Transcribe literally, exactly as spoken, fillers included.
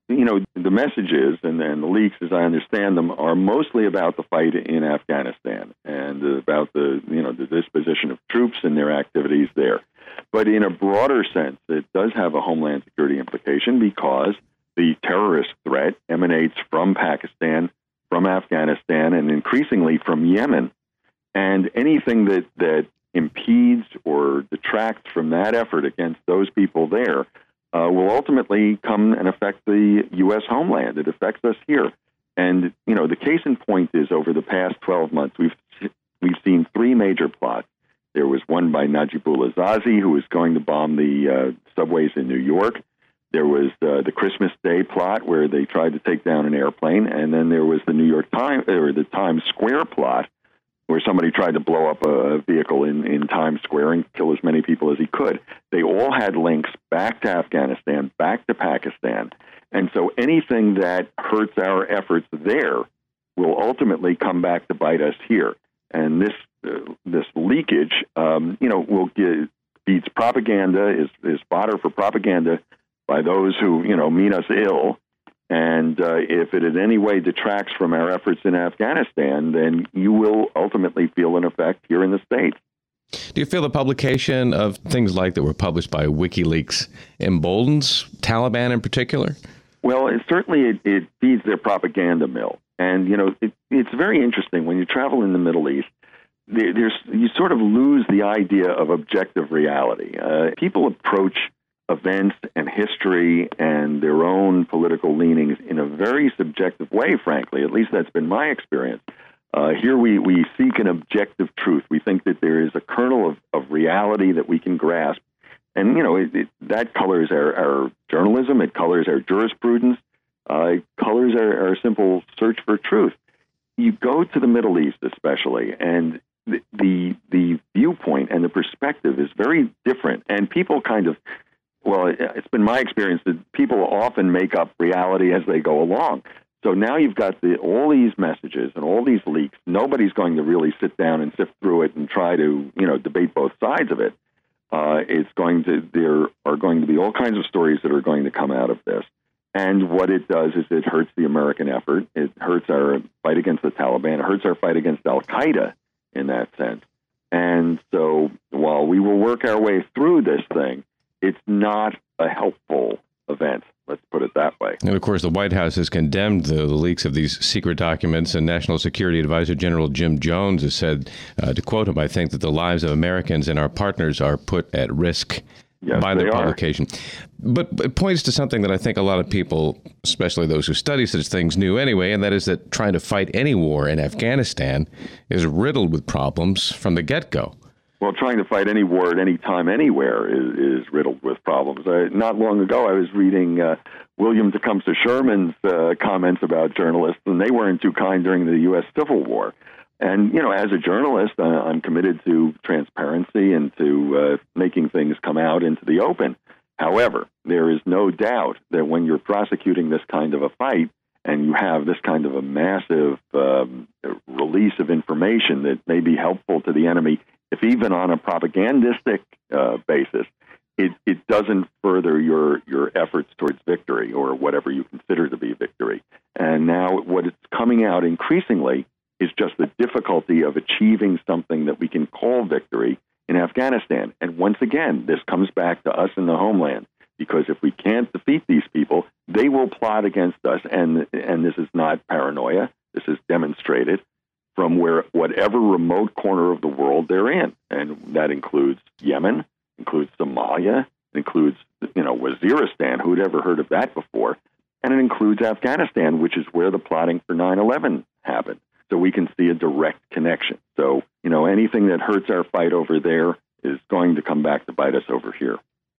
you know, the messages and, and the leaks, as I understand them, are mostly about the fight in Afghanistan and about the, you know, the disposition of troops and their activities there. But in a broader sense, it does have a homeland security implication because the terrorist threat emanates from Pakistan, from Afghanistan, and increasingly from Yemen. And anything that, that impedes or detracts from that effort against those people there uh, will ultimately come and affect the U S homeland. It affects us here. And, you know, the case in point is over the past twelve months, we've we've seen three major plots. There was one by Najibullah Zazi, who was going to bomb the uh, subways in New York. There was uh, the Christmas Day plot where they tried to take down an airplane. And then there was the New York Times, or the Times Square plot, where somebody tried to blow up a vehicle in, in Times Square and kill as many people as he could. They all had links back to Afghanistan, back to Pakistan. And so anything that hurts our efforts there will ultimately come back to bite us here. And this uh, this leakage, um, you know, will give, feeds propaganda, is, is fodder for propaganda by those who, you know, mean us ill. And uh, if it in any way detracts from our efforts in Afghanistan, then you will ultimately feel an effect here in the States. Do you feel the publication of things like that were published by WikiLeaks emboldens Taliban in particular? Well, it, certainly it, it feeds their propaganda mill. And, you know, it, it's very interesting. When you travel in the Middle East, there, there's you sort of lose the idea of objective reality. Uh, people approach events and history and their own political leanings in a very subjective way, frankly. At least that's been my experience. Uh, here we, we seek an objective truth. We think that there is a kernel of, of reality that we can grasp. And, you know, it, it, that colors our, our journalism. It colors our jurisprudence. Uh, it colors our, our simple search for truth. You go to the Middle East especially, and the, the, the viewpoint and the perspective is very different. And people kind of Well, it's been my experience that people often make up reality as they go along. So now you've got the, all these messages and all these leaks. Nobody's going to really sit down and sift through it and try to, you know, debate both sides of it. Uh, it's going to, there are going to be all kinds of stories that are going to come out of this. And what it does is it hurts the American effort. It hurts our fight against the Taliban. It hurts our fight against Al-Qaeda in that sense. And so while we will work our way through this thing, it's not a helpful event. Let's put it that way. And of course, the White House has condemned the, the leaks of these secret documents, and National Security Advisor General Jim Jones has said, uh, to quote him, I think that the lives of Americans and our partners are put at risk yes, by the are. publication. But it points to something that I think a lot of people, especially those who study such things, knew anyway, and that is that trying to fight any war in Afghanistan is riddled with problems from the get-go. Well, trying to fight any war at any time, anywhere is, is riddled with problems. I, not long ago, I was reading uh, William Tecumseh Sherman's uh, comments about journalists, and they weren't too kind during the U S Civil War. And, you know, as a journalist, uh, I'm committed to transparency and to uh, making things come out into the open. However, there is no doubt that when you're prosecuting this kind of a fight and you have this kind of a massive um, release of information that may be helpful to the enemy, if even on a propagandistic uh, basis, it, it doesn't further your, your efforts towards victory or whatever you consider to be victory. And now what is coming out increasingly is just the difficulty of achieving something that we can call victory in Afghanistan. And once again, this comes back to us in the homeland, because if we can't defeat these people, they will plot against us. And, and this is not paranoia. This is demonstrated from where whatever remote corner of the world they're in. And that includes Yemen, includes Somalia, includes, you know, Waziristan, who'd ever heard of that before, and it includes Afghanistan, which is where the plotting for nine eleven happened. So we can see a direct connection. So, you know, anything that hurts our fight over there is going to come back to bite us over here.